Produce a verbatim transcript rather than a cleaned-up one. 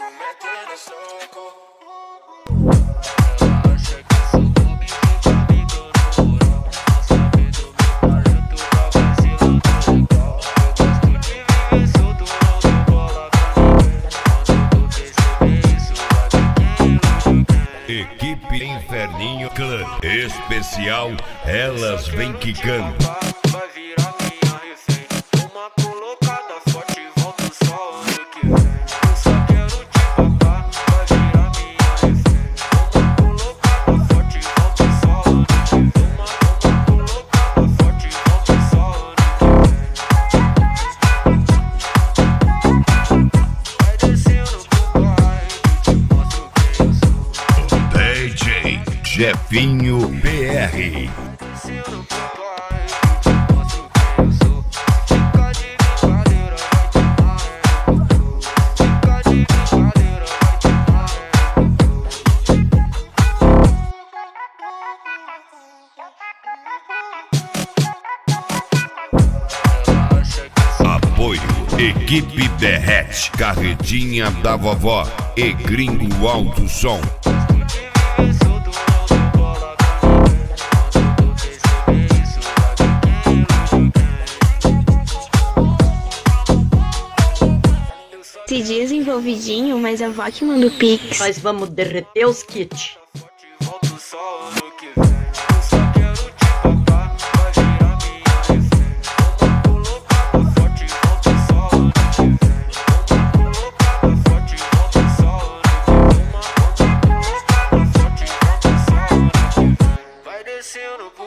metendo soco. Equipe Inferninho Clã especial, elas vêm quicando. Vai virar minha refém. Uma colocada forte, volta só ano que vem. Eu só quero te papar. Vai virar minha refém. Uma colocada forte, volta só ano que vem. Uma, uma colocada forte, volta só ano que vem. Vai descendo pro pai, te mostro quem eu sou. D J Jefinho P R. Descendo pro pai, te mostro quem eu sou. Fica de brincadeira, vai tomar é no cu. Fica de brincadeira, vai tomar é no cu. Apoio Equipe Derrete, Carretinha da Vovó e Gringo Alto Som. Se diz envolvidinho, mas a avó que manda o pix. Nós vamos derreter os kits. Volto só ano que vem. Eu só quero te papar. Vai virar minha refém. Uma colocada forte, volto só ano que vem. Uma colocada forte, volto só ano que vem. Uma, uma colocada forte, volto só ano que vem. Vai descendo pro